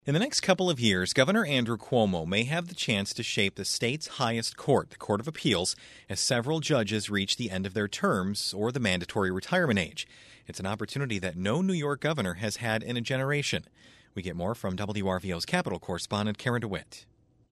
In the next couple of years, Governor Andrew Cuomo may have the chance to shape the state's highest court, the Court of Appeals, as several judges reach the end of their terms or the mandatory retirement age. It's an opportunity that no New York governor has had in a generation. We get more from WRVO's Capitol correspondent Karen DeWitt.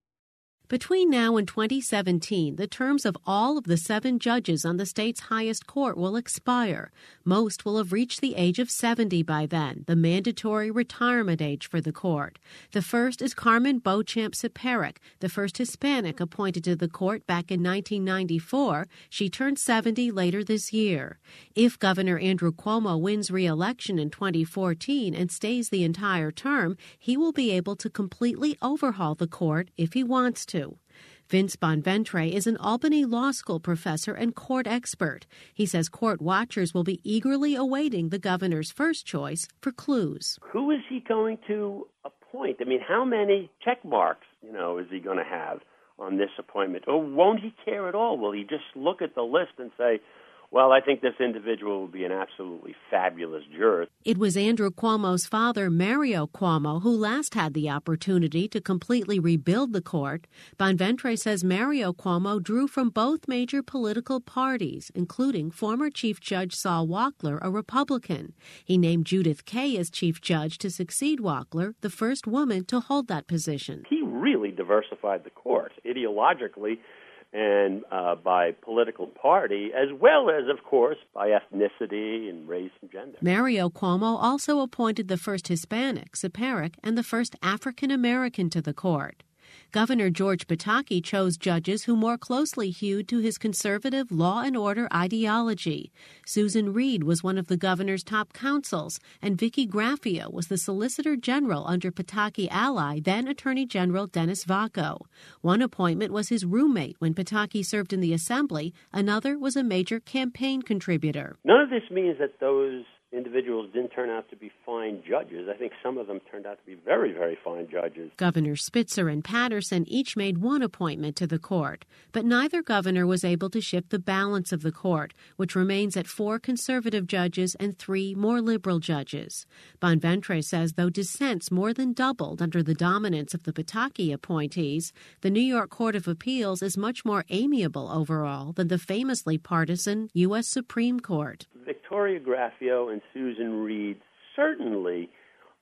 Between now and 2017, the terms of all of the 7 judges on the state's highest court will expire. Most will have reached the age of 70 by then, the mandatory retirement age for the court. The first is Carmen Beauchamp-Siparic, the first Hispanic appointed to the court back in 1994. She turned 70 later this year. If Governor Andrew Cuomo wins re-election in 2014 and stays the entire term, he will be able to completely overhaul the court if he wants to. Vince Bonventre is an Albany Law School professor and court expert. He says court watchers will be eagerly awaiting the governor's first choice for clues. Who is he going to appoint? I mean, how many check marks, is he going to have on this appointment? Or won't he care at all? Will he just look at the list and say, well, I think this individual will be an absolutely fabulous juror? It was Andrew Cuomo's father, Mario Cuomo, who last had the opportunity to completely rebuild the court. Bonventre says Mario Cuomo drew from both major political parties, including former Chief Judge Saul Walkler, a Republican. He named Judith Kaye as Chief Judge to succeed Walkler, the first woman to hold that position. He really diversified the court ideologically and by political party, as well as, of course, by ethnicity and race and gender. Mario Cuomo also appointed the first Hispanic, Siparic, and the first African-American to the court. Governor George Pataki chose judges who more closely hewed to his conservative law and order ideology. Susan Reed was one of the governor's top counsels, and Vicky Graffio was the Solicitor General under Pataki ally, then Attorney General Dennis Vacco. One appointment was his roommate when Pataki served in the Assembly. Another was a major campaign contributor. None of this means that those individuals didn't turn out to be fine judges. I think some of them turned out to be very, very fine judges. Governor Spitzer and Patterson each made one appointment to the court, but neither governor was able to shift the balance of the court, which remains at 4 conservative judges and 3 more liberal judges. Bonventre says though dissents more than doubled under the dominance of the Pataki appointees, the New York Court of Appeals is much more amiable overall than the famously partisan U.S. Supreme Court. Victoria Graffio and Susan Reed certainly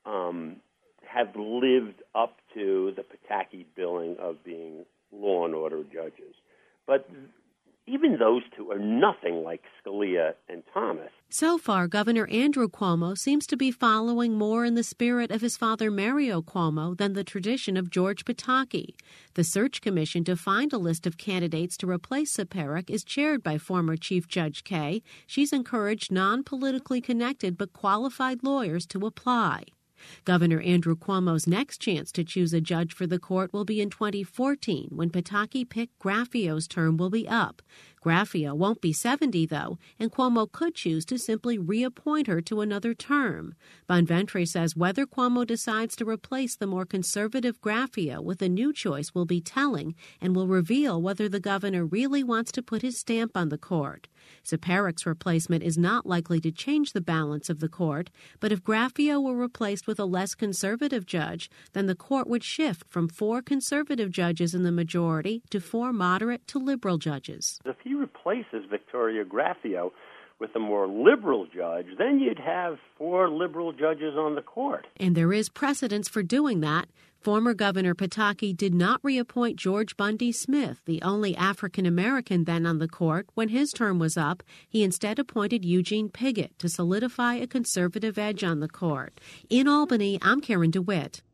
have lived up to the Pataki billing of being law and order judges. But even those two are nothing like Scalia and Thomas. So far, Governor Andrew Cuomo seems to be following more in the spirit of his father Mario Cuomo than the tradition of George Pataki. The search commission to find a list of candidates to replace Siparic is chaired by former Chief Judge Kaye. She's encouraged non-politically connected but qualified lawyers to apply. Governor Andrew Cuomo's next chance to choose a judge for the court will be in 2014, when Pataki picked Graffio's term will be up. Graffio won't be 70, though, and Cuomo could choose to simply reappoint her to another term. Bonventre says whether Cuomo decides to replace the more conservative Graffio with a new choice will be telling and will reveal whether the governor really wants to put his stamp on the court. Siparic's replacement is not likely to change the balance of the court, but if Graffio were replaced with a less conservative judge, then the court would shift from 4 conservative judges in the majority to 4 moderate to liberal judges. If he replaces Victoria Graffio with a more liberal judge, then you'd have 4 liberal judges on the court. And there is precedence for doing that. Former Governor Pataki did not reappoint George Bundy Smith, the only African-American then on the court, when his term was up. He instead appointed Eugene Piggott to solidify a conservative edge on the court. In Albany, I'm Karen DeWitt.